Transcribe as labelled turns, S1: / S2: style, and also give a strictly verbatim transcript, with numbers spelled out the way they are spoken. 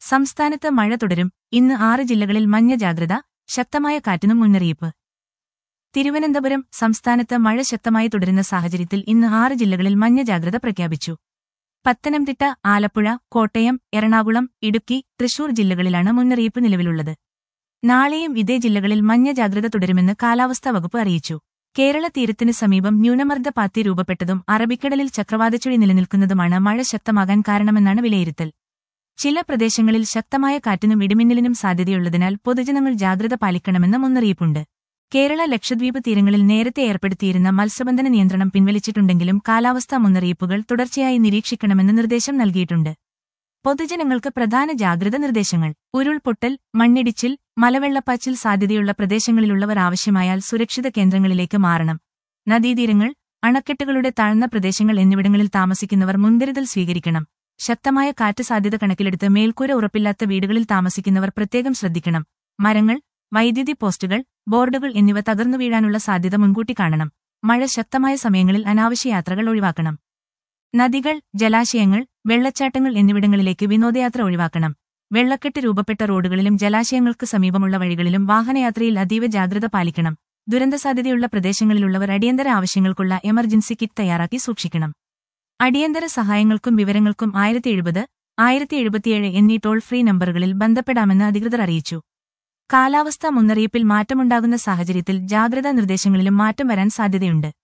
S1: സംസ്ഥാനത്ത് മഴ തുടരും. ഇന്ന് ആറ് ജില്ലകളിൽ മഞ്ഞ ജാഗ്രത, ശക്തമായ കാറ്റിനും മുന്നറിയിപ്പ്. തിരുവനന്തപുരം സംസ്ഥാനത്ത് മഴ ശക്തമായി തുടരുന്ന സാഹചര്യത്തിൽ ഇന്ന് ആറ് ജില്ലകളിൽ മഞ്ഞ ജാഗ്രത പ്രഖ്യാപിച്ചു. പത്തനംതിട്ട, ആലപ്പുഴ, കോട്ടയം, എറണാകുളം, ഇടുക്കി, തൃശൂർ ജില്ലകളിലാണ് മുന്നറിയിപ്പ് നിലവിലുള്ളത്. നാളെയും ഇതേ ജില്ലകളിൽ മഞ്ഞ ജാഗ്രത തുടരുമെന്ന് കാലാവസ്ഥാ വകുപ്പ് അറിയിച്ചു. കേരള തീരത്തിന് സമീപം ന്യൂനമർദ്ദപാത്തി രൂപപ്പെട്ടതും അറബിക്കടലിൽ ചക്രവാതച്ചുഴി നിലനിൽക്കുന്നതുമാണ് മഴ ശക്തമാകാൻ കാരണമെന്നാണ് വിലയിരുത്തൽ. ചില പ്രദേശങ്ങളിൽ ശക്തമായ കാറ്റിനും ഇടിമിന്നലിനും സാധ്യതയുള്ളതിനാൽ പൊതുജനങ്ങൾ ജാഗ്രത പാലിക്കണമെന്ന് മുന്നറിയിപ്പുണ്ട്. കേരള ലക്ഷദ്വീപ് തീരങ്ങളിൽ നേരത്തെ ഏർപ്പെടുത്തിയിരുന്ന മത്സ്യബന്ധന നിയന്ത്രണം പിൻവലിച്ചിട്ടുണ്ടെങ്കിലും കാലാവസ്ഥാ മുന്നറിയിപ്പുകൾ തുടർച്ചയായി നിരീക്ഷിക്കണമെന്ന് നിർദ്ദേശം നൽകിയിട്ടുണ്ട്. പൊതുജനങ്ങൾക്ക് പ്രധാന ജാഗ്രത നിർദ്ദേശങ്ങൾ: ഉരുൾപൊട്ടൽ, മണ്ണിടിച്ചിൽ, മലവെള്ളപ്പാച്ചിൽ സാധ്യതയുള്ള പ്രദേശങ്ങളിലുള്ളവർ ആവശ്യമായാൽ സുരക്ഷിത കേന്ദ്രങ്ങളിലേക്ക് മാറണം. നദീതീരങ്ങൾ, അണക്കെട്ടുകളുടെ താഴ്ന്ന പ്രദേശങ്ങൾ എന്നിവിടങ്ങളിൽ താമസിക്കുന്നവർ മുൻകരുതൽ സ്വീകരിക്കണം. ശക്തമായ കാറ്റ് സാധ്യത കണക്കിലെടുത്ത് മേൽക്കൂര ഉറപ്പില്ലാത്ത വീടുകളിൽ താമസിക്കുന്നവർ പ്രത്യേകം ശ്രദ്ധിക്കണം. മരങ്ങൾ, വൈദ്യുതി പോസ്റ്റുകൾ, ബോർഡുകൾ എന്നിവ തകർന്നു വീഴാനുള്ള സാധ്യത മുൻകൂട്ടി കാണണം. മഴ ശക്തമായ സമയങ്ങളിൽ അനാവശ്യ യാത്രകൾ ഒഴിവാക്കണം. നദികൾ, ജലാശയങ്ങൾ, വെള്ളച്ചാട്ടങ്ങൾ എന്നിവിടങ്ങളിലേക്ക് വിനോദയാത്ര ഒഴിവാക്കണം. വെള്ളക്കെട്ട് രൂപപ്പെട്ട റോഡുകളിലും ജലാശയങ്ങൾക്ക് സമീപമുള്ള വഴികളിലും വാഹനയാത്രയിൽ അതീവ ജാഗ്രത പാലിക്കണം. ദുരന്തസാധ്യതയുള്ള പ്രദേശങ്ങളിലുള്ളവർ അടിയന്തര ആവശ്യങ്ങൾക്കുള്ള എമർജൻസി കിറ്റ് തയ്യാറാക്കി സൂക്ഷിക്കണം. അടിയന്തര സഹായങ്ങൾക്കും വിവരങ്ങൾക്കും ആയിരത്തി എഴുപത്, ആയിരത്തി എഴുപത്തിയേഴ് എന്നീ ടോൾ ഫ്രീ നമ്പറുകളിൽ ബന്ധപ്പെടാമെന്ന് അധികൃതർ അറിയിച്ചു. കാലാവസ്ഥാ മുന്നറിയിപ്പിൽ മാറ്റമുണ്ടാകുന്ന സാഹചര്യത്തിൽ ജാഗ്രതാ നിർദ്ദേശങ്ങളിലും മാറ്റം വരാൻ സാധ്യതയുണ്ട്.